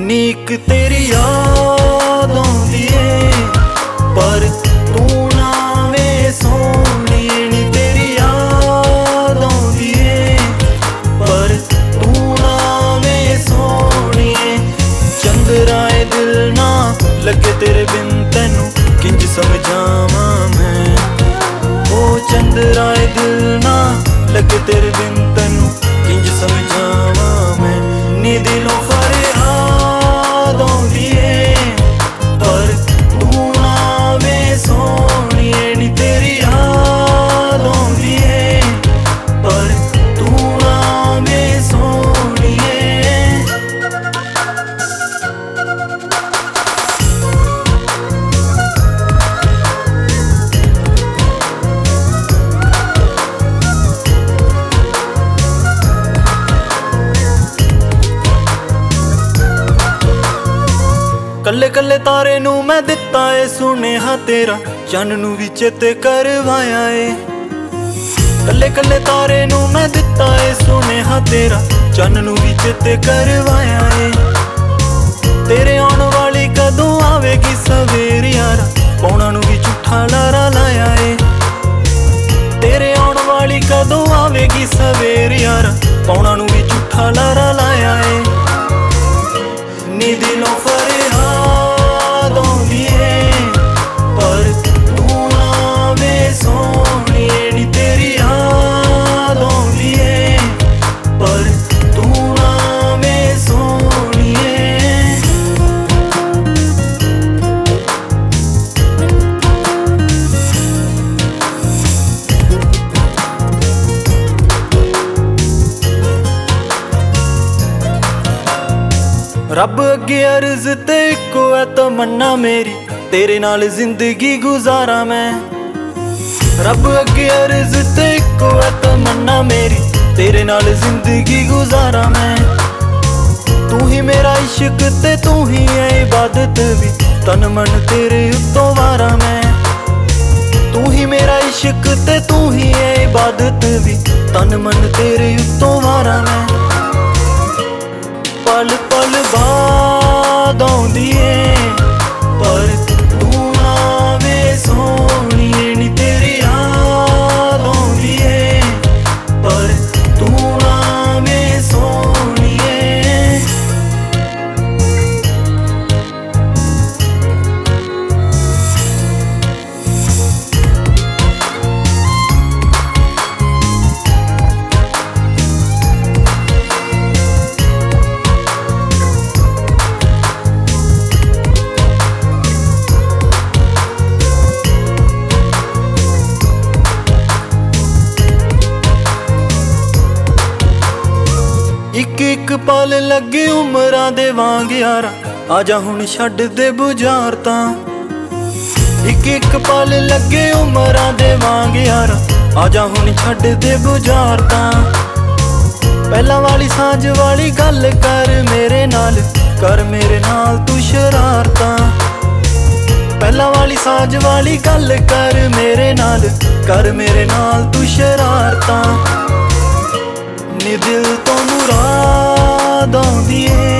नीक तेरी याद आउंदी ऐ पर तू ना वे सोहणीए नी तेरी याद आउंदी ऐ पर तू ना वे सोहणीए। चंद्रा ए दिल ना लगे तेरे बिन तैनू किंज समझावां मैं। ओ चंद्रा ए दिल ना लगे तेरे बिन तैनू किंज समझावां मैं। नी दिलों फरियाद आउंदी ऐ पर तू ना वे सोहणीए नी तेरी याद आउंदी ऐ पर तू ना वे सोहणीए। कल्ले कल्ले तारे नू मैं दिता है सुनेहा तेरा चन्न नू भी चेते करवाया है। कल्ले कल्ले तारे नू मैं दिता है सुनेहा तेरा चन्न नू भी चेते करवाया है। तेरे आउण वाली कदों आवेगी सवेर यारा पौना नू भी झूठा लारा लाया है। तेरे आउण वाली कदों आवेगी सवेर यारा पौना नू भी झूठा लारा लाया है। नी दिलों फरियाद आउंदी ऐ पर तू ना वे सोहणीए नी तेरी याद आउंदी ऐ पर तू ना वे सोहणीए। रब अगे अर्ज ते इक्को है तमन्ना मेरी तेरे नाल जिंदगी गुजारा मैं। रब अगे अर्ज ते इक्को है तमन्ना मेरी तेरे नाल जिंदगी गुजारा मैं। तू ही मेरा इश्क ते तू ही है इबादत भी तन मन तेरे उत्तों वारा मैं। तू ही मेरा इश्क ते तू ही है इबादत भी तन मन तेरे उत्तों वारा मैं। पल पल बाद आउंदी ऐ पर तू ना वे सोहणीए नी तेरी याद आउंदी ऐ पर तू ना वे सोहणीए। इक इक पल लगे उमरां दे वांग यारा आजा हुण छड्ड दे बुझारतां। इक इक पल लगे उमरां दे वांग यारा आजा हुण छड्ड दे बुझारतां। पहला वाली सांझ वाली गल कर मेरे नाल तू शरारतां। पहला वाली सांझ वाली गल कर मेरे नाल तू शरारतां। नी दिल तो मुराद आउंदी ऐ